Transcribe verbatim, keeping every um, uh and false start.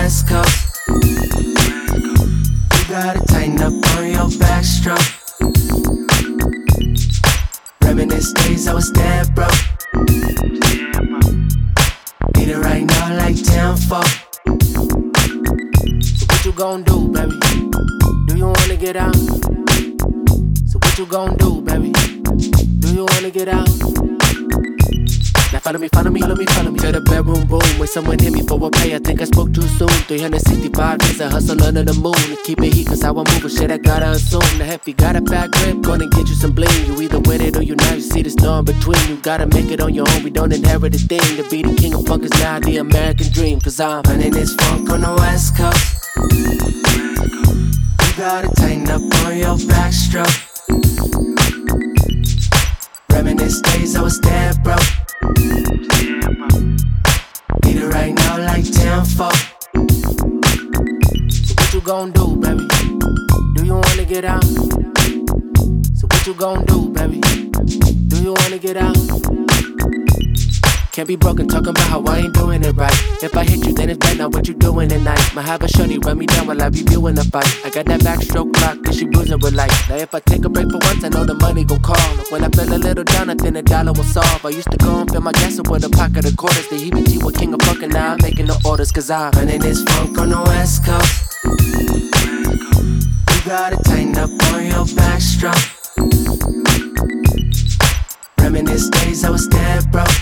West Coast. You gotta tighten up on your backstroke. Reminisce days I was dead broke. Need it right now like ten four. So what you gon' do, baby? Do you wanna get out? So what you gon' do, baby? Do you wanna get out? Now follow me, follow me, follow me, follow me to the bedroom boom. When someone hit me for a pay, I think I spoke too soon. three hundred sixty-five days of hustle under the moon. To keep it heat, cause how I move a shit I gotta assume. The hefty got a fat grip, gonna get you some bling. You either with it or you not, you see the storm between. You gotta make it on your own, we don't inherit a thing. To be the king of funk is now the American dream. Cause I'm running this funk on the West Coast. You gotta tighten up on your backstroke. Reminisce days I was dead broke. Need it right now like ten four. So what you gon' do, baby? Do you wanna get out? So what you gon' do, baby? Do you wanna get out? Can't be broken, talking about how I ain't doing it right. If I hit you, then it's bad, now what you doing tonight? Might have a shorty run me down while I be viewing the fight. I got that backstroke lock, and she bruising with light. Now if I take a break for once, I know the money gon' call. When I feel a little down, I think a dollar will solve. I used to go and fill my gas up with a pocket of quarters. The E B T was king of funk, and now I'm making the orders. Cause I'm running this funk on the West Coast. You gotta tighten up on your backstroke. Reminisce days I was dead broke.